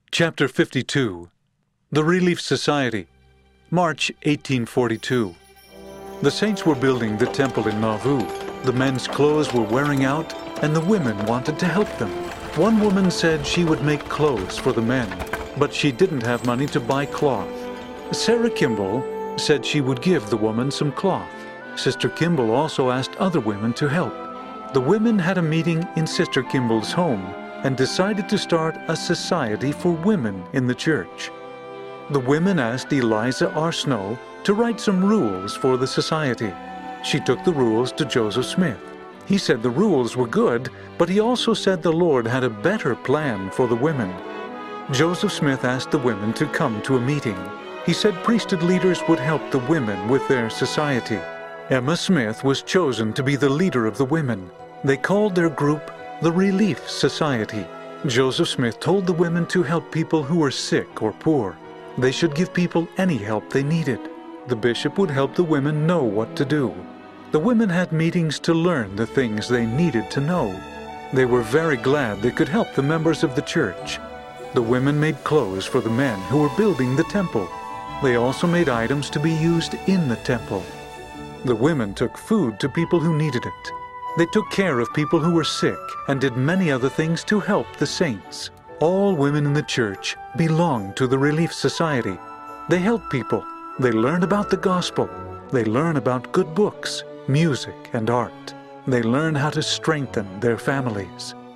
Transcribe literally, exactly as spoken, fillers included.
Chapter fifty-two. The Relief Society. March eighteen forty-two. The saints were building the temple in Nauvoo. The men's clothes were wearing out, and the women wanted to help them. One woman said she would make clothes for the men, but she didn't have money to buy cloth. Sarah Kimball said she would give the woman some cloth. Sister Kimball also asked other women to help. The women had a meeting in Sister Kimball's home and decided to start a society for women in the church. The women asked Eliza R. Snow to write some rules for the society. She took the rules to Joseph Smith. He said the rules were good, but he also said the Lord had a better plan for the women. Joseph Smith asked the women to come to a meeting. He said priesthood leaders would help the women with their society. Emma Smith was chosen to be the leader of the women. They called their group the Relief Society. Joseph Smith told the women to help people who were sick or poor. They should give people any help they needed. The bishop would help the women know what to do. The women had meetings to learn the things they needed to know. They were very glad they could help the members of the church. The women made clothes for the men who were building the temple. They also made items to be used in the temple. The women took food to people who needed it. They took care of people who were sick and did many other things to help the saints. All women in the church belonged to the Relief Society. They helped people. They learned about the gospel. They learned about good books, music, and art. They learned how to strengthen their families.